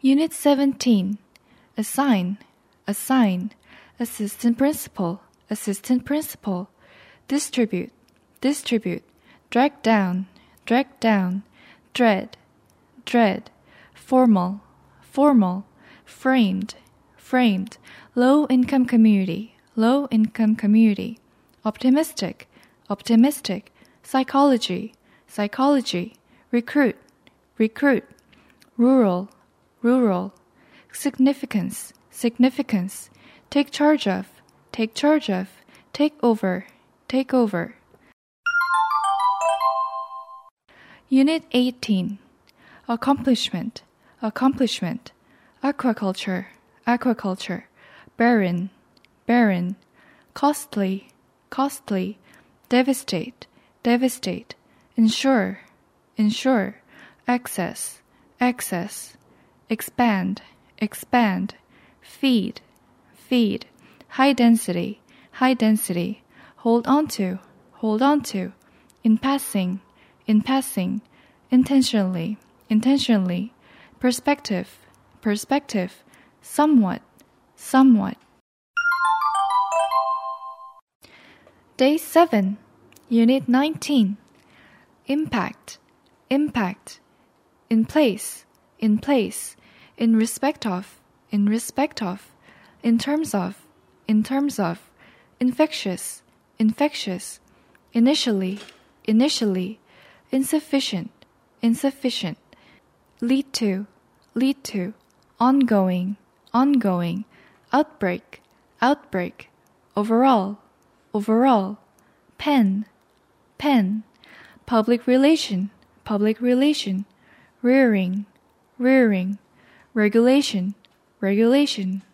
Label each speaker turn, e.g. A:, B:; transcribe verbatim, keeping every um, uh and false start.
A: Unit seventeen. Assign, assign. Assistant principal, assistant principal. Distribute, distribute. Drag down, drag down. Dread, dread. Formal, formal. Framed, framed. Low-income community, low-income community. Optimistic, optimistic. Psychology, psychology. Recruit, recruit. Rural, rural. Significance, significance. Take charge of, take charge of. Take over, take over. Unit eighteen. Accomplishment, accomplishment. Aquaculture, aquaculture. Barren, barren. Costly, costly. Devastate, devastate. Ensure, ensure. Access, access. Expand, expand. Feed, feed. High density, high density. Hold on to, hold on to. In passing, in passing. Intentionally, intentionally. Perspective, perspective. Somewhat, somewhat. Day seven, Unit nineteen. Impact, impact. In place, in place. In respect of, in respect of. In terms of, in terms of. Infectious, infectious. Initially, initially. Insufficient, insufficient. Lead to, lead to. Ongoing, ongoing. Outbreak, outbreak. Overall, overall. Pen, pen. Public relation, public relation. Rearing, rearing. Regulation, regulation.